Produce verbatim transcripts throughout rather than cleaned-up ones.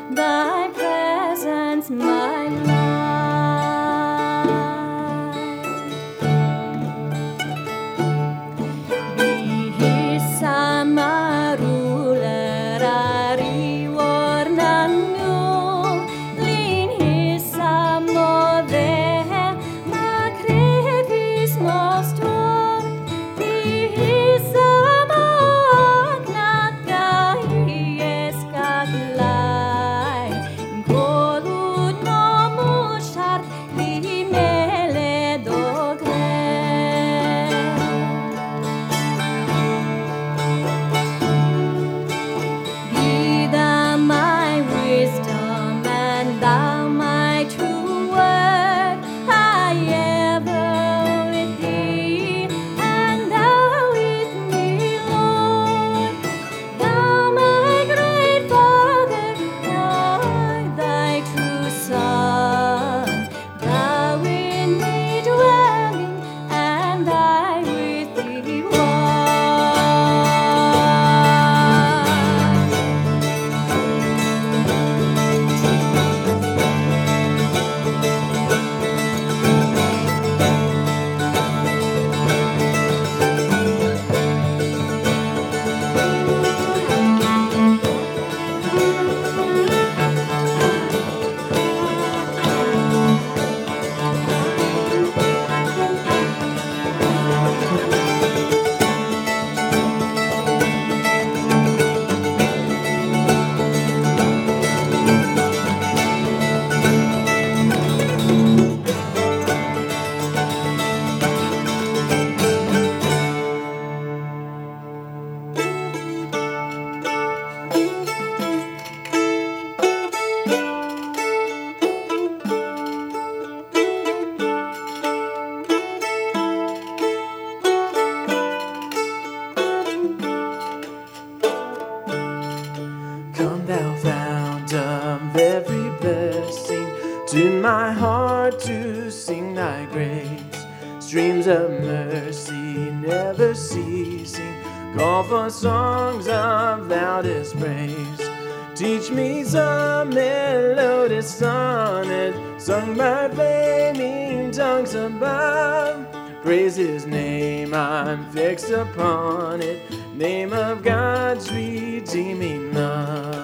thy presence, my light. Bihisa marulerari warnanu, linhisa modehe makrevis mostor, bihisa magnat gaies kaglai, kolud nomushar limele dogre. Be thou my wisdom, and thou my true word. I ever with thee, and thou with me, Lord. Thou my great Father, I thy true Son. Thou in me dwelling, and I with thee one. Come thou fount of every blessing, tune my heart to sing thy grace. Streams of mercy never ceasing, call for songs of loudest praise. Teach me some melodious sonnet, sung by flaming tongues above. Praise his name, I'm fixed upon it, name of God's redeeming love.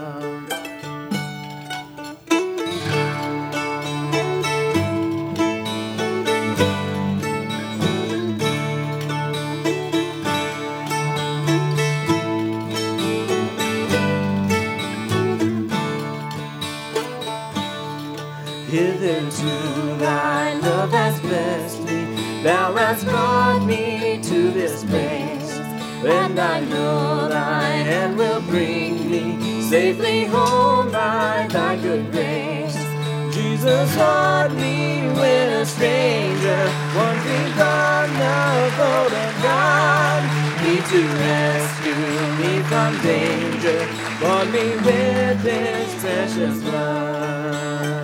Hitherto thy love has blessed me, thou hast brought me to this place, and I know thy hand will bring me safely home by thy good grace. Jesus taught me when a stranger, wandering from the fold of God, he to rescue me from danger, bought me with his precious blood.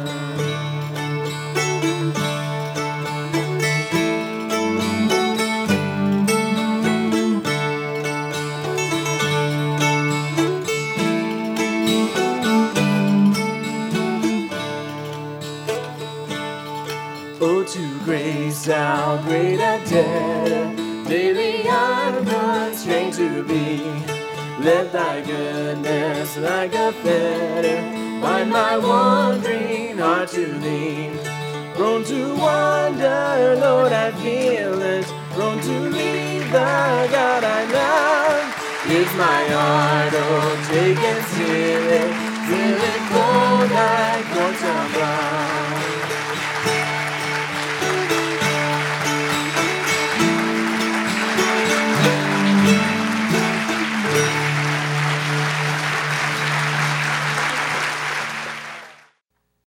Oh, to grace how great a debtor, daily I've got strength to be. Let thy goodness like a fetter bind my wandering heart to thee. Prone to wander, Lord, I feel it, prone to leave the God I love. Here's my heart, oh, take and seal it, seal it.